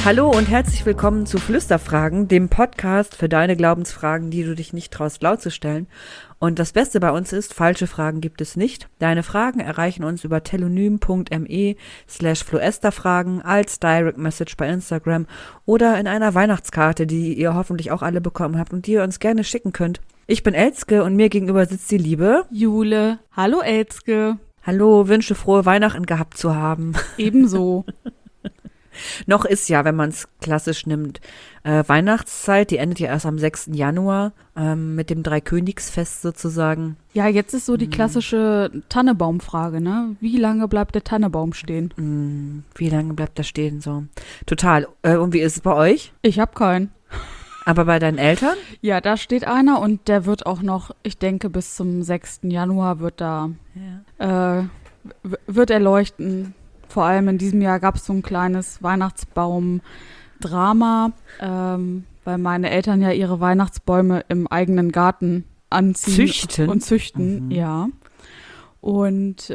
Hallo und herzlich willkommen zu Flüsterfragen, dem Podcast für deine Glaubensfragen, die du dich nicht traust laut zu stellen. Und das Beste bei uns ist, falsche Fragen gibt es nicht. Deine Fragen erreichen uns über telonym.me/floesterfragen als Direct Message bei Instagram oder in einer Weihnachtskarte, die ihr hoffentlich auch alle bekommen habt und die ihr uns gerne schicken könnt. Ich bin Elske und mir gegenüber sitzt die liebe Jule. Hallo Elske. Hallo, wünsche frohe Weihnachten gehabt zu haben. Ebenso. Noch ist ja, wenn man es klassisch nimmt, Weihnachtszeit, die endet ja erst am 6. Januar mit dem Dreikönigsfest sozusagen. Ja, jetzt ist so die klassische Tannebaumfrage, ne? Wie lange bleibt der Tannebaum stehen? Wie lange bleibt das stehen so? Total. Und wie ist es bei euch? Ich habe keinen. Aber bei deinen Eltern? Ja, da steht einer und der wird auch noch, ich denke, bis zum 6. Januar wird wird er leuchten. Vor allem in diesem Jahr gab es so ein kleines Weihnachtsbaum-Drama, weil meine Eltern ja ihre Weihnachtsbäume im eigenen Garten anziehen und züchten. Ja. Und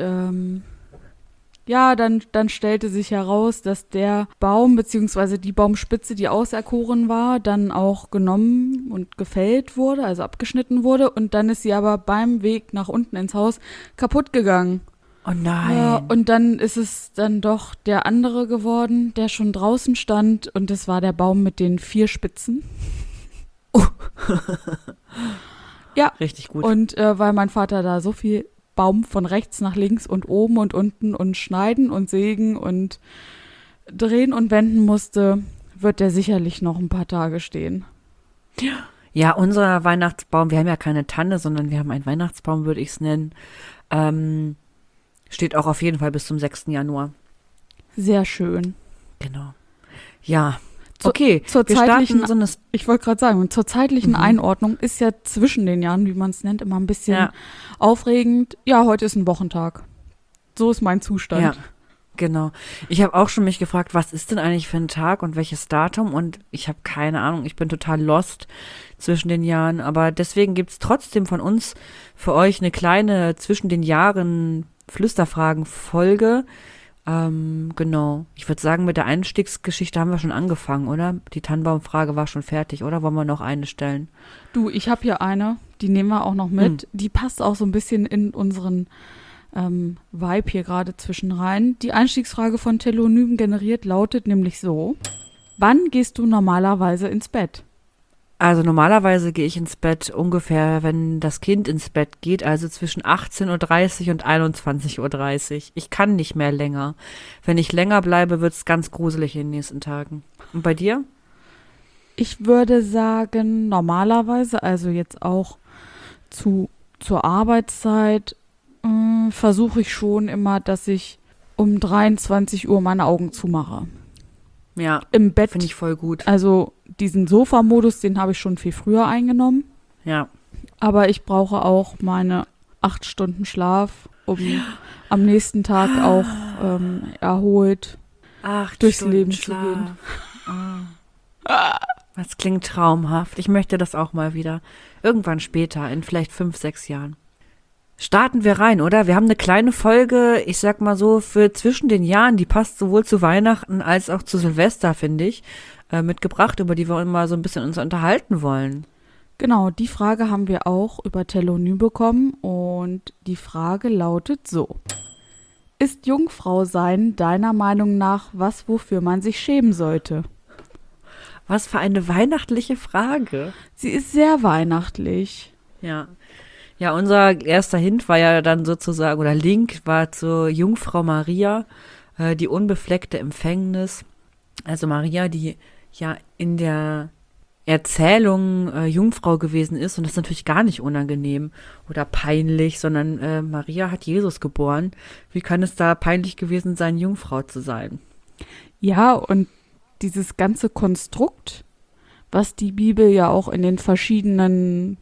dann stellte sich heraus, dass der Baum bzw. die Baumspitze, die auserkoren war, dann auch genommen und gefällt wurde, also abgeschnitten wurde. Und dann ist sie aber beim Weg nach unten ins Haus kaputt gegangen. Oh nein. Ja, und dann ist es dann doch der andere geworden, der schon draußen stand. Und das war der Baum mit den 4 Spitzen. Ja. Richtig gut. Und weil mein Vater da so viel Baum von rechts nach links und oben und unten und schneiden und sägen und drehen und wenden musste, wird der sicherlich noch ein paar Tage stehen. Ja, unser Weihnachtsbaum, wir haben ja keine Tanne, sondern wir haben einen Weihnachtsbaum, würde ich es nennen, steht auch auf jeden Fall bis zum 6. Januar. Sehr schön. Genau. Ja, okay. Zur wir zeitlichen, starten ich wollte gerade sagen, zur zeitlichen Einordnung ist ja zwischen den Jahren, wie man es nennt, immer ein bisschen aufregend. Ja, heute ist ein Wochentag. So ist mein Zustand. Ja, genau. Ich habe auch schon mich gefragt, was ist denn eigentlich für ein Tag und welches Datum? Und ich habe keine Ahnung, ich bin total lost zwischen den Jahren. Aber deswegen gibt es trotzdem von uns für euch eine kleine zwischen den Jahren Flüsterfragen-Folge. Genau. Ich würde sagen, mit der Einstiegsgeschichte haben wir schon angefangen, oder? Die Tannenbaumfrage war schon fertig, oder? Wollen wir noch eine stellen? Du, ich habe hier eine, die nehmen wir auch noch mit. Die passt auch so ein bisschen in unseren Vibe hier gerade zwischen rein. Die Einstiegsfrage von Telonym generiert lautet nämlich so: Wann gehst du normalerweise ins Bett? Also normalerweise gehe ich ins Bett ungefähr, wenn das Kind ins Bett geht, also zwischen 18:30 und 21:30. Ich kann nicht mehr länger. Wenn ich länger bleibe, wird es ganz gruselig in den nächsten Tagen. Und bei dir? Ich würde sagen, normalerweise, also jetzt auch zur Arbeitszeit, versuche ich schon immer, dass ich um 23 Uhr meine Augen zumache. Ja, im Bett. finde ich voll gut. Also diesen Sofa-Modus, den habe ich schon viel früher eingenommen. Ja. Aber ich brauche auch meine 8 Stunden Schlaf, um am nächsten Tag auch erholt durchs Leben zu gehen. Das klingt traumhaft. Ich möchte das auch mal wieder. Irgendwann später, in vielleicht 5, 6 Jahren. Starten wir rein, oder? Wir haben eine kleine Folge, ich sag mal so, für zwischen den Jahren, die passt sowohl zu Weihnachten als auch zu Silvester, finde ich, mitgebracht, über die wir immer so ein bisschen uns unterhalten wollen. Genau, die Frage haben wir auch über Telonym bekommen und die Frage lautet so: Ist Jungfrau sein deiner Meinung nach was, wofür man sich schämen sollte? Was für eine weihnachtliche Frage. Sie ist sehr weihnachtlich. Ja. Ja, unser erster Hint war ja dann sozusagen, oder Link war zur Jungfrau Maria, die unbefleckte Empfängnis. Also Maria, die ja in der Erzählung Jungfrau gewesen ist, und das ist natürlich gar nicht unangenehm oder peinlich, sondern Maria hat Jesus geboren. Wie kann es da peinlich gewesen sein, Jungfrau zu sein? Ja, und dieses ganze Konstrukt, was die Bibel ja auch in den verschiedenen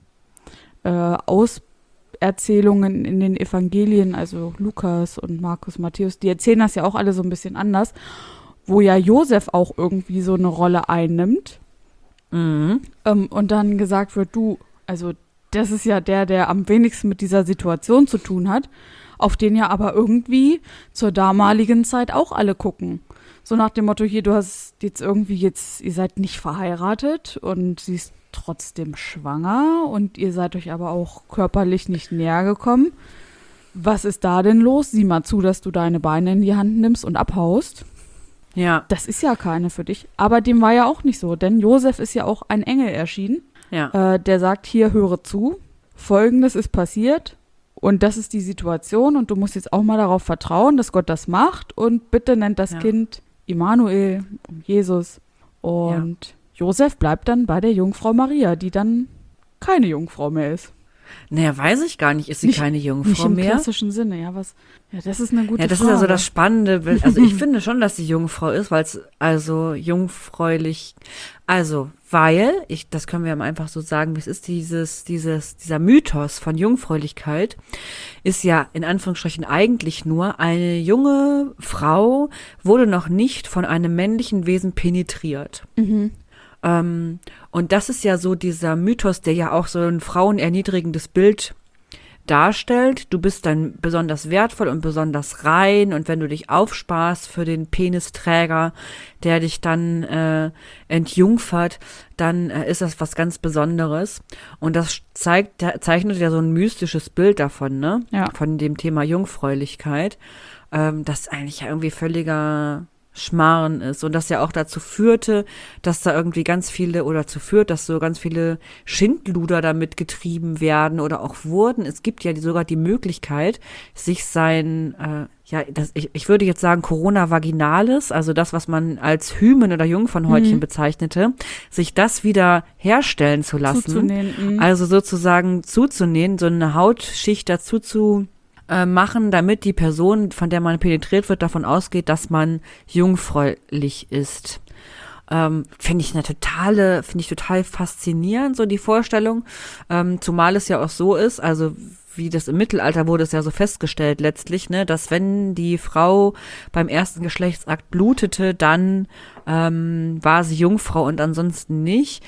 Auserzählungen in den Evangelien, also Lukas und Markus, Matthäus, die erzählen das ja auch alle so ein bisschen anders, wo ja Josef auch irgendwie so eine Rolle einnimmt. Und dann gesagt wird, also das ist ja der am wenigsten mit dieser Situation zu tun hat, auf den ja aber irgendwie zur damaligen Zeit auch alle gucken. So nach dem Motto, hier, du hast jetzt irgendwie ihr seid nicht verheiratet und sie ist trotzdem schwanger und ihr seid euch aber auch körperlich nicht näher gekommen. Was ist da denn los? Sieh mal zu, dass du deine Beine in die Hand nimmst und abhaust. Ja. Das ist ja keine für dich. Aber dem war ja auch nicht so, denn Josef ist ja auch ein Engel erschienen. Ja. Der sagt, hier, höre zu, Folgendes ist passiert und das ist die Situation und du musst jetzt auch mal darauf vertrauen, dass Gott das macht und bitte nennt das Kind Immanuel, Jesus. Und Josef bleibt dann bei der Jungfrau Maria, die dann keine Jungfrau mehr ist. Naja, weiß ich gar nicht. Ist sie keine Jungfrau mehr? Nicht im klassischen Sinne, ja, was? Ja, das ist eine gute Frage. Ja, das ist ja so das spannende Bild. Also ich finde schon, dass sie Jungfrau ist, weil es also jungfräulich, das können wir mal einfach so sagen, wie es ist, dieser Mythos von Jungfräulichkeit ist ja in Anführungsstrichen eigentlich nur, eine junge Frau wurde noch nicht von einem männlichen Wesen penetriert. Mhm. Und das ist ja so dieser Mythos, der ja auch so ein frauenerniedrigendes Bild darstellt. Du bist dann besonders wertvoll und besonders rein und wenn du dich aufsparst für den Penisträger, der dich dann entjungfert, dann ist das was ganz Besonderes. Und das zeichnet ja so ein mystisches Bild davon, ne? Ja. Von dem Thema Jungfräulichkeit, das eigentlich ja irgendwie völliger Schmarren ist und das ja auch dazu führte, dass da irgendwie dass so ganz viele Schindluder damit getrieben werden oder auch wurden. Es gibt ja sogar die Möglichkeit, sich ich würde jetzt sagen Corona vaginalis, also das, was man als Hymen oder Jungfernhäutchen bezeichnete, sich das wieder herstellen zu lassen. Zuzunähen. Also sozusagen zuzunähen, so eine Hautschicht dazu zu machen, damit die Person, von der man penetriert wird, davon ausgeht, dass man jungfräulich ist. Finde ich total faszinierend, so die Vorstellung, zumal es ja auch so ist, also wie das im Mittelalter wurde es ja so festgestellt letztlich, ne, dass wenn die Frau beim ersten Geschlechtsakt blutete, dann war sie Jungfrau und ansonsten nicht,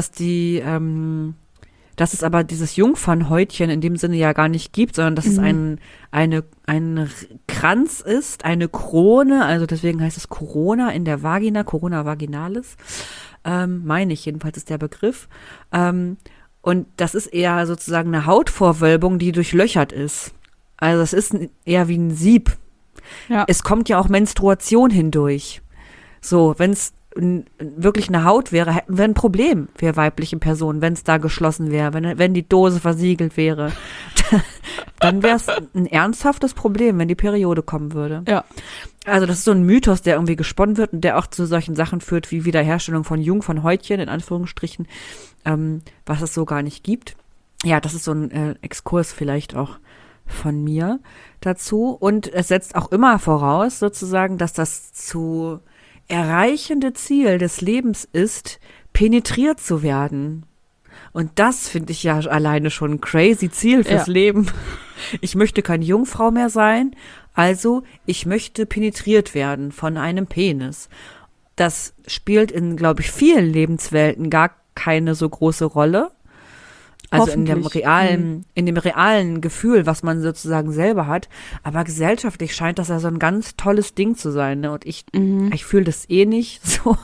dass es aber dieses Jungfernhäutchen in dem Sinne ja gar nicht gibt, sondern dass es ein Kranz ist, eine Krone, also deswegen heißt es Corona in der Vagina, Corona vaginalis, meine ich jedenfalls ist der Begriff. Und das ist eher sozusagen eine Hautvorwölbung, die durchlöchert ist. Also es ist eher wie ein Sieb. Ja. Es kommt ja auch Menstruation hindurch. So, wenn es wirklich eine Haut wäre, hätten wir ein Problem, wir weiblichen Personen, wenn es da geschlossen wäre, wenn die Dose versiegelt wäre. Dann wäre es ein ernsthaftes Problem, wenn die Periode kommen würde. Ja. Also das ist so ein Mythos, der irgendwie gesponnen wird und der auch zu solchen Sachen führt, wie Wiederherstellung von Jungfernhäutchen, in Anführungsstrichen, was es so gar nicht gibt. Ja, das ist so ein Exkurs vielleicht auch von mir dazu. Und es setzt auch immer voraus, sozusagen, dass das zu erreichende Ziel des Lebens ist, penetriert zu werden. Und das finde ich ja alleine schon ein crazy Ziel fürs Leben. Ich möchte keine Jungfrau mehr sein, also ich möchte penetriert werden von einem Penis. Das spielt in, glaube ich, vielen Lebenswelten gar keine so große Rolle. Also in dem realen Gefühl, was man sozusagen selber hat. Aber gesellschaftlich scheint das ja so ein ganz tolles Ding zu sein. Ne? Und ich fühle das eh nicht so.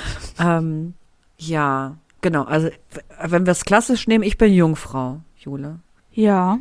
Ja, genau. Also wenn wir es klassisch nehmen, ich bin Jungfrau, Jule. Ja.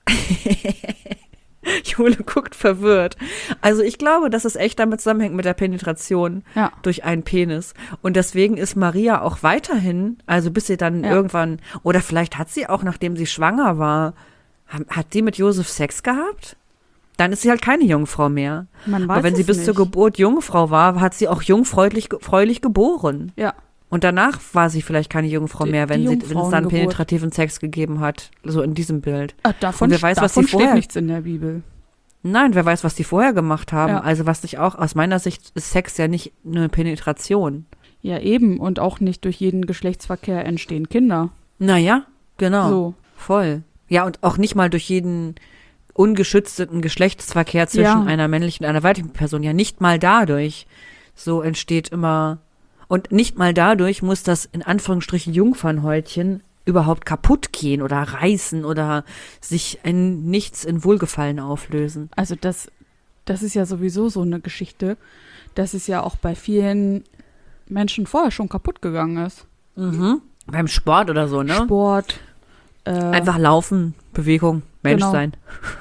Jule guckt verwirrt. Also ich glaube, dass es echt damit zusammenhängt mit der Penetration durch einen Penis. Und deswegen ist Maria auch weiterhin, also bis sie dann irgendwann, oder vielleicht hat sie auch, nachdem sie schwanger war, hat sie mit Josef Sex gehabt? Dann ist sie halt keine Jungfrau mehr. Aber wenn sie bis zur Geburt Jungfrau war, hat sie auch jungfräulich geboren. Ja. Und danach war sie vielleicht keine Jungfrau mehr, wenn es dann penetrativen Sex gegeben hat, so in diesem Bild. Davon steht nichts in der Bibel. Nein, wer weiß, was die vorher gemacht haben. Ja. Also was nicht auch, aus meiner Sicht ist Sex ja nicht eine Penetration. Ja, eben. Und auch nicht durch jeden Geschlechtsverkehr entstehen Kinder. Naja, genau. So. Voll. Ja, und auch nicht mal durch jeden ungeschützten Geschlechtsverkehr zwischen einer männlichen und einer weiblichen Person. Ja, nicht mal dadurch. So entsteht immer. Und nicht mal dadurch muss das in Anführungsstrichen Jungfernhäutchen überhaupt kaputt gehen oder reißen oder sich in nichts in Wohlgefallen auflösen. Also das das ist ja sowieso so eine Geschichte, dass es ja auch bei vielen Menschen vorher schon kaputt gegangen ist. Mhm. Beim Sport oder so, ne? Sport. Einfach laufen, Bewegung, Mensch genau. sein.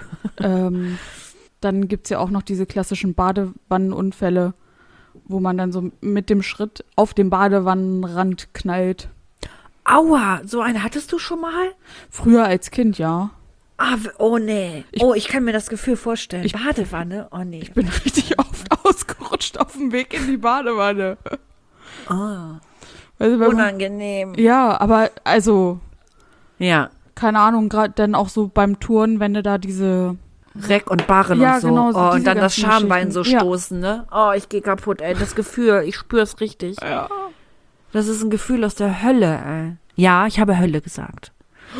Dann gibt es ja auch noch diese klassischen Badewannenunfälle, wo man dann so mit dem Schritt auf den Badewannenrand knallt. Aua, so eine hattest du schon mal? Früher als Kind, ja. Ah, oh nee. Ich kann mir das Gefühl vorstellen. Badewanne? Oh nee. Ich bin richtig oft ausgerutscht auf dem Weg in die Badewanne. Oh. Also, Unangenehm. Ja, aber also, Ja. keine Ahnung, gerade dann auch so beim Touren, wenn du da diese Reck und Barren Ja, und so. genau, so Oh, diese und dann das ganzen Schambein so Geschichten. Ja. stoßen, ne? Oh, ich gehe kaputt, ey. Das Gefühl, ich spür's richtig. Ja. Das ist ein Gefühl aus der Hölle, ey. Ja, ich habe Hölle gesagt.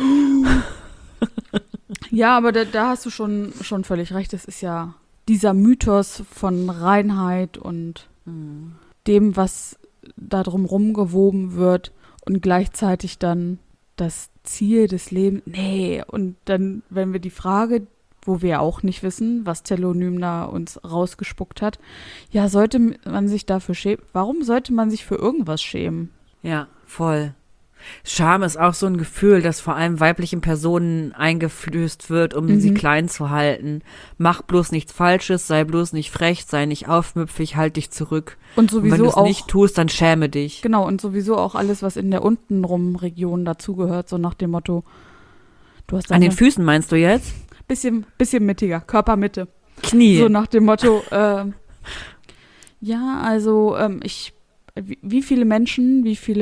Ja, aber da hast du schon völlig recht. Es ist ja dieser Mythos von Reinheit und dem, was da drumherum gewoben wird und gleichzeitig dann das Ziel des Lebens. Nee, und dann, wenn wir die Frage, wo wir auch nicht wissen, was Telonym da uns rausgespuckt hat, ja, sollte man sich dafür schämen? Warum sollte man sich für irgendwas schämen? Ja, voll. Scham ist auch so ein Gefühl, das vor allem weiblichen Personen eingeflößt wird, um sie klein zu halten. Mach bloß nichts Falsches, sei bloß nicht frech, sei nicht aufmüpfig, halt dich zurück. Und Und wenn sowieso du es auch nicht tust, dann schäme dich. Genau, und sowieso auch alles, was in der untenrum Region dazugehört, so nach dem Motto, du hast An den eine Füßen meinst du jetzt? bisschen mittiger, Körpermitte. Knie. So nach dem Motto, ja, also wie viele Menschen,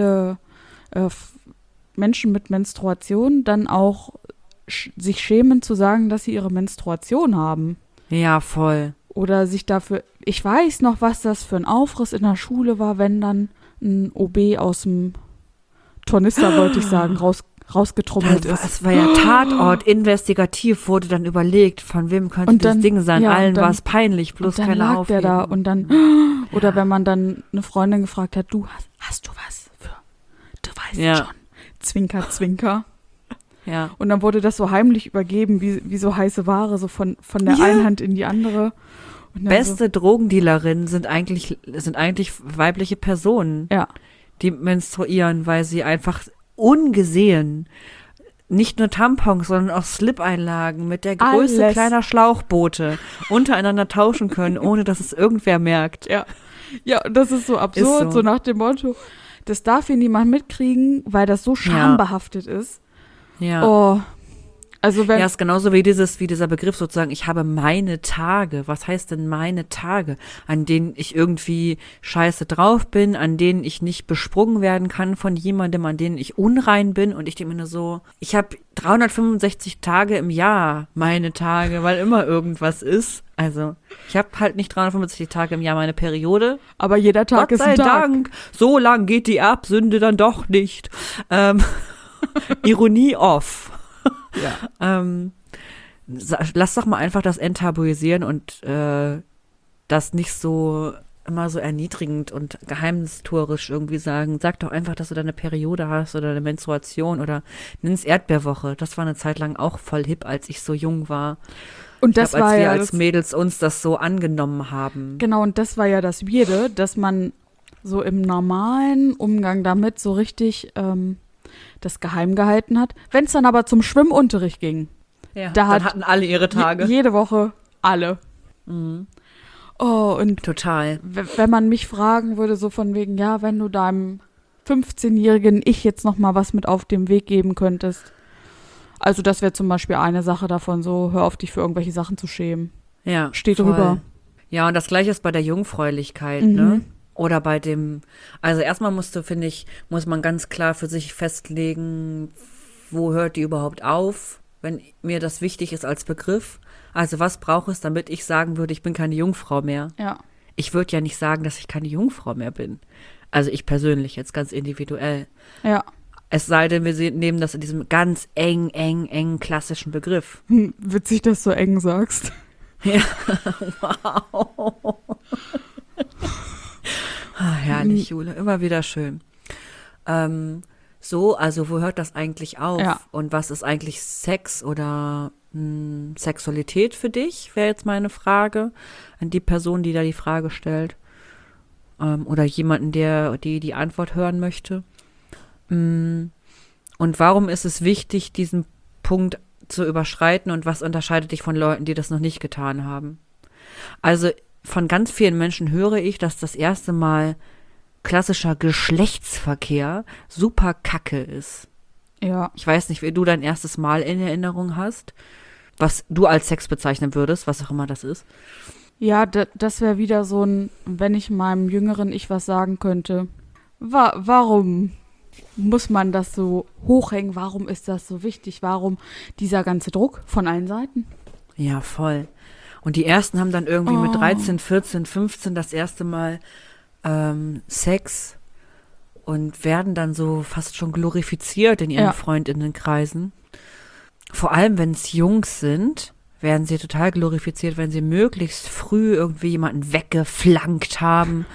Menschen mit Menstruation dann auch sich schämen zu sagen, dass sie ihre Menstruation haben. Ja, voll. Oder sich dafür, ich weiß noch, was das für ein Aufriss in der Schule war, wenn dann ein OB aus dem Tornister, wollte ich sagen, rausgetrommelt ist. Es war ja Tatort, investigativ wurde dann überlegt, von wem könnte Und das dann- Ding sein. ja, und Allen dann- war es peinlich, bloß Und dann keine lag Aufhebung. der da und dann, oder wenn man dann eine Freundin gefragt hat, du, hast du was für, du weißt Ja. schon, Zwinker, Zwinker. Ja. Und dann wurde das so heimlich übergeben, wie so heiße Ware, so von der Ja. einen Hand in die andere. Und dann Beste Drogendealerinnen sind eigentlich weibliche Personen, So, ja, die menstruieren, weil sie einfach ungesehen nicht nur Tampons, sondern auch Slip-Einlagen mit der Größe Alles. kleiner Schlauchboote untereinander tauschen können, ohne dass es irgendwer merkt. ja. Ja, und das ist so absurd, so. so nach dem Motto, das darf hier niemand mitkriegen, weil das so schambehaftet ist. Ja. Oh, also wenn, Ja, ist genauso wie dieser Begriff sozusagen, ich habe meine Tage. Was heißt denn meine Tage? An denen ich irgendwie scheiße drauf bin, an denen ich nicht besprungen werden kann von jemandem, an denen ich unrein bin. Und ich denke mir nur so, ich habe 365 Tage im Jahr meine Tage, weil immer irgendwas ist. Also, ich habe halt nicht 365 Tage im Jahr meine Periode. aber jeder Tag Gott ist sei ein Tag. Dank, so lang geht die Erbsünde dann doch nicht. Ironie off. Ja. Lass doch mal einfach das enttabuisieren und das nicht so immer so erniedrigend und geheimnistuerisch irgendwie sagen. Sag doch einfach, dass du deine Periode hast oder eine Menstruation oder nenn's Erdbeerwoche. Das war eine Zeit lang auch voll hip, als ich so jung war. Und das ich glaub, als war wir ja als das, Mädels uns das so angenommen haben. genau, und das war ja das Weirde, dass man so im normalen Umgang damit so richtig das geheim gehalten hat. Wenn es dann aber zum Schwimmunterricht ging, Ja, da dann hatten alle ihre Tage. jede Woche alle. Mhm. Oh, und Total. wenn man mich fragen würde, so von wegen, ja, wenn du deinem 15-jährigen Ich jetzt noch mal was mit auf den Weg geben könntest. Also das wäre zum Beispiel eine Sache davon, so hör auf, dich für irgendwelche Sachen zu schämen. Ja, Steht voll. drüber. Ja, und das Gleiche ist bei der Jungfräulichkeit, Mhm. ne? Oder bei dem, also erstmal muss man ganz klar für sich festlegen, wo hört die überhaupt auf, wenn mir das wichtig ist als Begriff. Also was braucht es, damit ich sagen würde, ich bin keine Jungfrau mehr? Ja. Ich würde ja nicht sagen, dass ich keine Jungfrau mehr bin. Also ich persönlich, jetzt ganz individuell. Ja. Es sei denn, wir nehmen das in diesem ganz eng klassischen Begriff. Witzig, dass du eng sagst. Ja, wow. Herrlich, Jule, immer wieder schön. Also wo hört das eigentlich auf? Ja. Und was ist eigentlich Sex oder Sexualität für dich, wäre jetzt meine Frage an die Person, die da die Frage stellt. Oder jemanden, der die Antwort hören möchte. Und warum ist es wichtig, diesen Punkt zu überschreiten und was unterscheidet dich von Leuten, die das noch nicht getan haben? Also von ganz vielen Menschen höre ich, dass das erste Mal klassischer Geschlechtsverkehr super kacke ist. Ja. Ich weiß nicht, wie du dein erstes Mal in Erinnerung hast, was du als Sex bezeichnen würdest, was auch immer das ist. Ja, das wäre wieder so ein, wenn ich meinem jüngeren Ich was sagen könnte. Warum muss man das so hochhängen? Warum ist das so wichtig? Warum dieser ganze Druck von allen Seiten? Ja, voll. Und die ersten haben dann irgendwie mit 13, 14, 15 das erste Mal Sex und werden dann so fast schon glorifiziert in ihren Freundinnenkreisen. Vor allem, wenn es Jungs sind, werden sie total glorifiziert, wenn sie möglichst früh irgendwie jemanden weggeflankt haben.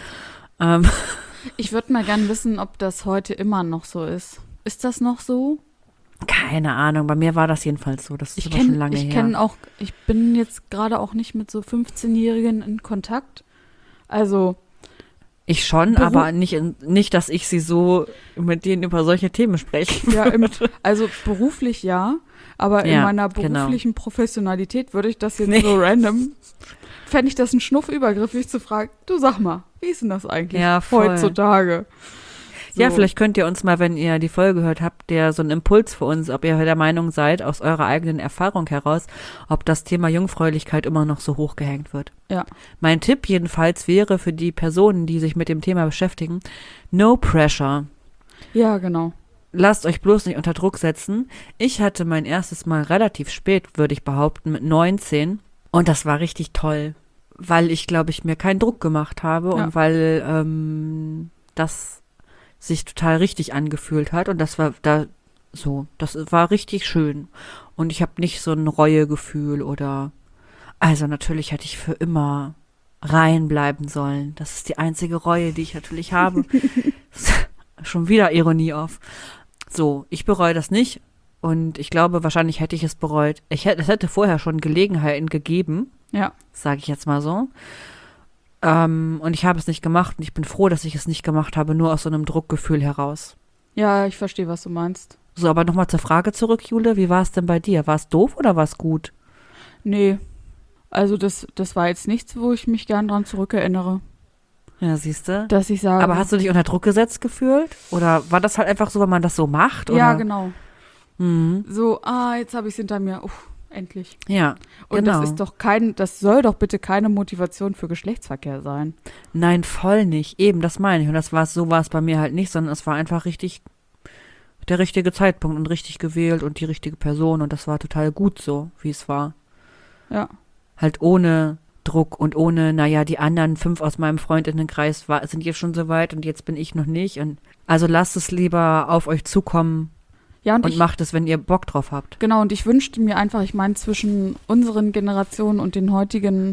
Ich würde mal gern wissen, ob das heute immer noch so ist. Ist das noch so? Keine Ahnung, bei mir war das jedenfalls so. Das ist aber schon lange her. Ich bin jetzt gerade auch nicht mit so 15-Jährigen in Kontakt. Also ich schon, aber nicht, dass ich sie so mit denen über solche Themen spreche. Ja, also beruflich ja, aber in meiner beruflichen Professionalität würde ich das jetzt so random, fände ich das ein Schnuff übergriffig zu fragen, du sag mal, wie ist denn das eigentlich heutzutage? So. Ja, vielleicht könnt ihr uns mal, wenn ihr die Folge hört, habt ihr so einen Impuls für uns, ob ihr der Meinung seid, aus eurer eigenen Erfahrung heraus, ob das Thema Jungfräulichkeit immer noch so hochgehängt wird. Ja. Mein Tipp jedenfalls wäre für die Personen, die sich mit dem Thema beschäftigen, no pressure. Ja, genau. Lasst euch bloß nicht unter Druck setzen. Ich hatte mein erstes Mal relativ spät, würde ich behaupten, mit 19. Und das war richtig toll, weil ich, glaube ich, mir keinen Druck gemacht habe und weil das sich total richtig angefühlt hat und das war richtig schön und ich habe nicht so ein Reuegefühl also natürlich hätte ich für immer rein bleiben sollen. Das ist die einzige Reue, die ich natürlich habe. Schon wieder Ironie auf. So, ich bereue das nicht und ich glaube, wahrscheinlich hätte ich es bereut. Es hätte vorher schon Gelegenheiten gegeben, sage ich jetzt mal so. Und ich habe es nicht gemacht und ich bin froh, dass ich es nicht gemacht habe, nur aus so einem Druckgefühl heraus. Ja, ich verstehe, was du meinst. So, aber nochmal zur Frage zurück, Jule, wie war es denn bei dir? War es doof oder war es gut? Nee, also das war jetzt nichts, wo ich mich gern dran zurückerinnere. Ja, siehst du? Dass ich sage. Aber hast du dich unter Druck gesetzt gefühlt? Oder war das halt einfach so, weil man das so macht? Oder? Ja, genau. Mhm. So, jetzt habe ich es hinter mir. Endlich. Ja, und genau. Das soll doch bitte keine Motivation für Geschlechtsverkehr sein. Nein, voll nicht. Eben, das meine ich. Und so war es bei mir halt nicht, sondern es war einfach richtig der richtige Zeitpunkt und richtig gewählt und die richtige Person und das war total gut so, wie es war. Ja. Halt ohne Druck und ohne, die anderen 5 aus meinem Freundinnenkreis sind jetzt schon so weit und jetzt bin ich noch nicht. Und also lasst es lieber auf euch zukommen. Ja, und macht es, wenn ihr Bock drauf habt. Genau, und ich wünschte mir einfach, zwischen unseren Generationen und den heutigen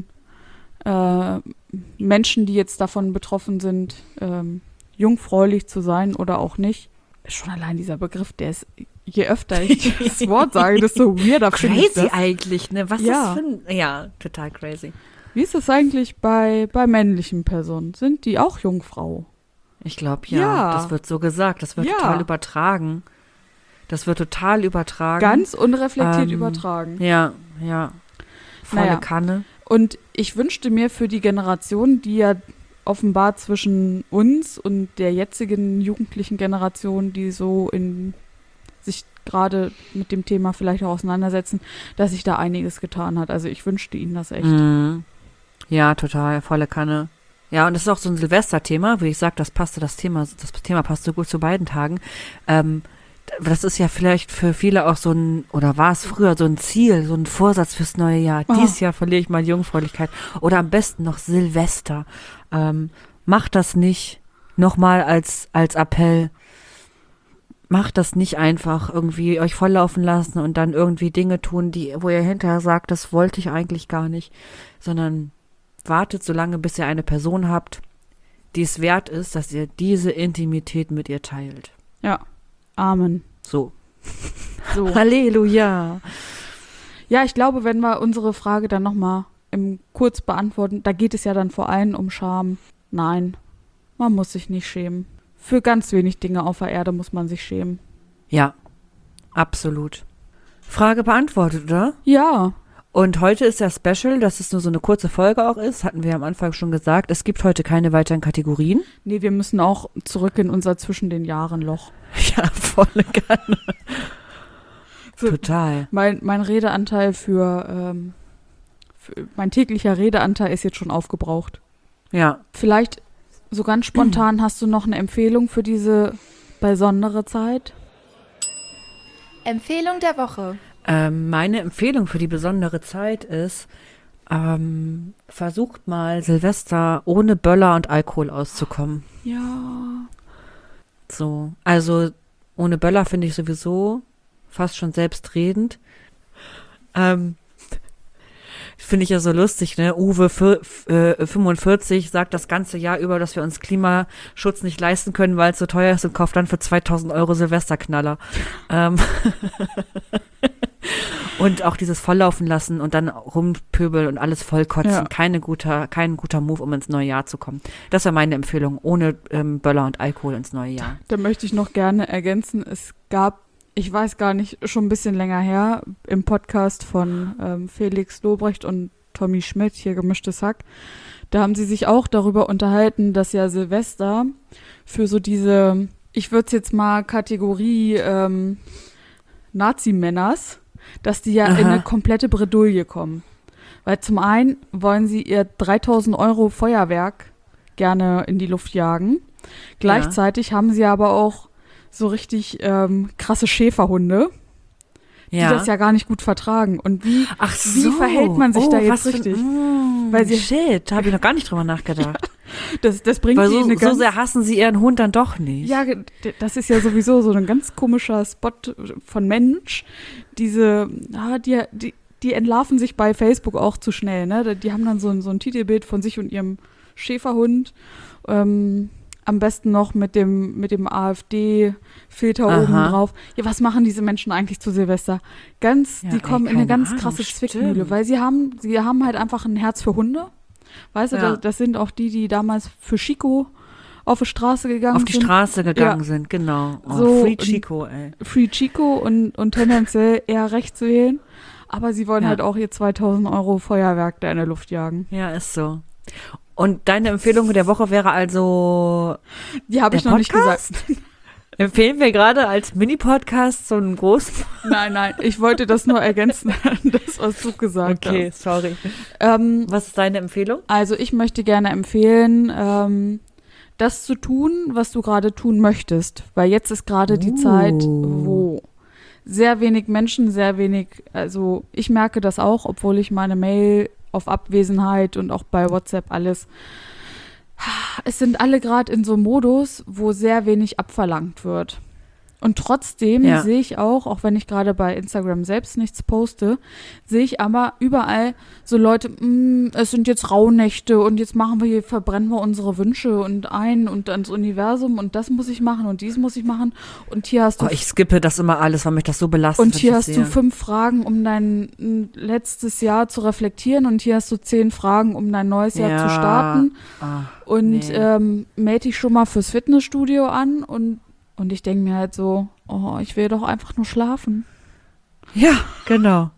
Menschen, die jetzt davon betroffen sind, jungfräulich zu sein oder auch nicht, schon allein dieser Begriff, der ist, je öfter ich das Wort sage, desto weirder finde ich das. Crazy eigentlich, ne? Was ist für ein, total crazy. Wie ist es eigentlich bei männlichen Personen? Sind die auch Jungfrau? Ich glaube, ja. Das wird so gesagt, das wird total übertragen. Ganz unreflektiert übertragen. Ja. Volle Kanne. Und ich wünschte mir für die Generation, die ja offenbar zwischen uns und der jetzigen jugendlichen Generation, die so sich gerade mit dem Thema vielleicht auch auseinandersetzen, dass sich da einiges getan hat. Also ich wünschte ihnen das echt. Mhm. Ja, total. Volle Kanne. Ja, und das ist auch so ein Silvesterthema, wie ich sage, das Thema passt so gut zu beiden Tagen. Das ist ja vielleicht für viele auch so oder war es früher so ein Ziel, so ein Vorsatz fürs neue Jahr. Dieses Jahr verliere ich mal Jungfräulichkeit. Oder am besten noch Silvester. Macht das nicht. Nochmal als Appell. Macht das nicht einfach irgendwie euch volllaufen lassen und dann irgendwie Dinge tun, wo ihr hinterher sagt, das wollte ich eigentlich gar nicht. Sondern wartet so lange, bis ihr eine Person habt, die es wert ist, dass ihr diese Intimität mit ihr teilt. Ja. Amen. So. Halleluja. Ja, ich glaube, wenn wir unsere Frage dann nochmal kurz beantworten, da geht es ja dann vor allem um Scham. Nein, man muss sich nicht schämen. Für ganz wenig Dinge auf der Erde muss man sich schämen. Ja, absolut. Frage beantwortet, oder? Ja. Und heute ist ja Special, dass es nur so eine kurze Folge auch ist, hatten wir am Anfang schon gesagt. Es gibt heute keine weiteren Kategorien. Nee, wir müssen auch zurück in unser Zwischen den Jahren Loch. Ja, volle Kanne. Total. Mein Redeanteil für mein täglicher Redeanteil ist jetzt schon aufgebraucht. Ja. Vielleicht so ganz spontan hast du noch eine Empfehlung für diese besondere Zeit? Empfehlung der Woche. Meine Empfehlung für die besondere Zeit ist, versucht mal Silvester ohne Böller und Alkohol auszukommen. Ja. So, also ohne Böller finde ich sowieso fast schon selbstredend. Finde ich ja so lustig, ne? Uwe 45 sagt das ganze Jahr über, dass wir uns Klimaschutz nicht leisten können, weil es so teuer ist und kauft dann für 2.000 € Silvesterknaller. Und auch dieses Volllaufen lassen und dann rumpöbeln und alles vollkotzen. Ja. Kein guter Move, um ins neue Jahr zu kommen. Das wäre meine Empfehlung, ohne Böller und Alkohol ins neue Jahr. Da möchte ich noch gerne ergänzen, es gab, ich weiß gar nicht, schon ein bisschen länger her, im Podcast von Felix Lobrecht und Tommy Schmidt, hier Gemischtes Hack, da haben sie sich auch darüber unterhalten, dass ja Silvester für so diese, ich würde es jetzt mal Kategorie Nazi-Männers, dass die ja in eine komplette Bredouille kommen. Weil zum einen wollen sie ihr 3.000 € Feuerwerk gerne in die Luft jagen. Gleichzeitig haben sie aber auch so richtig krasse Schäferhunde, die das ja gar nicht gut vertragen. Und wie verhält man sich da jetzt richtig? Weil shit, habe ich noch gar nicht drüber nachgedacht. Das bringt Weil die eine so sehr hassen sie ihren Hund dann doch nicht. Ja, das ist ja sowieso so ein ganz komischer Spot von Mensch. Die entlarven sich bei Facebook auch zu schnell, ne? Die haben dann so ein Titelbild von sich und ihrem Schäferhund. Am besten noch mit dem AfD-Filter oben drauf. Ja, was machen diese Menschen eigentlich zu Silvester? Die kommen in eine ganz krasse Zwickmühle, weil sie haben halt einfach ein Herz für Hunde. Weißt du, das sind auch die damals für Chico auf die Straße gegangen sind, genau. Oh, so, Free Chico, ey. Free Chico und tendenziell eher rechts wählen. Aber sie wollen halt auch ihr 2.000 € Feuerwerk da in der Luft jagen. Ja, ist so. Und deine Empfehlung der Woche wäre also die habe ich noch nicht gesagt. Empfehlen wir gerade als Mini-Podcast so einen großen? Nein, ich wollte das nur ergänzen, das, was du gesagt hast. Okay, sorry. Was ist deine Empfehlung? Also ich möchte gerne empfehlen, das zu tun, was du gerade tun möchtest. Weil jetzt ist gerade die Zeit, wo sehr wenig Menschen, also ich merke das auch, obwohl ich meine Mail auf Abwesenheit und auch bei WhatsApp alles. Es sind alle gerade in so einem Modus, wo sehr wenig abverlangt wird. Und trotzdem sehe ich auch wenn ich gerade bei Instagram selbst nichts poste, sehe ich aber überall so Leute, es sind jetzt Rauhnächte und jetzt verbrennen wir unsere Wünsche und ans Universum und das muss ich machen und dies muss ich machen und hier hast du... ich skippe das immer alles, weil mich das so belastet. Und hier hast du 5 Fragen, um dein letztes Jahr zu reflektieren und hier hast du 10 Fragen, um dein neues Jahr zu starten. Meld dich schon mal fürs Fitnessstudio an und ich denke mir halt so, ich will doch einfach nur schlafen. Ja, genau.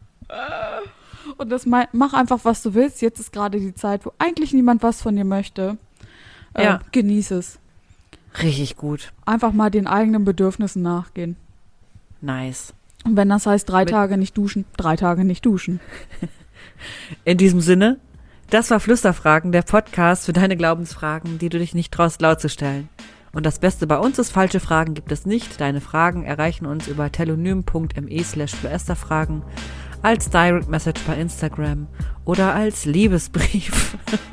Und mach einfach, was du willst. Jetzt ist gerade die Zeit, wo eigentlich niemand was von dir möchte. Genieß es. Richtig gut. Einfach mal den eigenen Bedürfnissen nachgehen. Nice. Und wenn das heißt, 3 Tage nicht duschen, 3 Tage nicht duschen. In diesem Sinne, das war Flüsterfragen, der Podcast für deine Glaubensfragen, die du dich nicht traust, laut zu stellen. Und das Beste bei uns ist, falsche Fragen gibt es nicht. Deine Fragen erreichen uns über telonym.me/fluesterfragen, als Direct Message bei Instagram oder als Liebesbrief.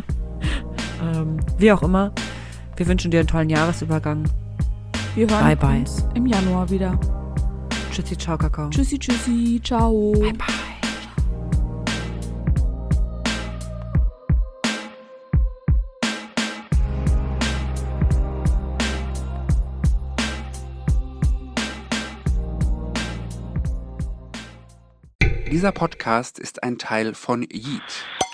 Wie auch immer. Wir wünschen dir einen tollen Jahresübergang. Wir hören bye. uns im Januar wieder. Tschüssi, ciao, Kakao. Tschüssi, ciao. Bye, bye. Dieser Podcast ist ein Teil von Yeet.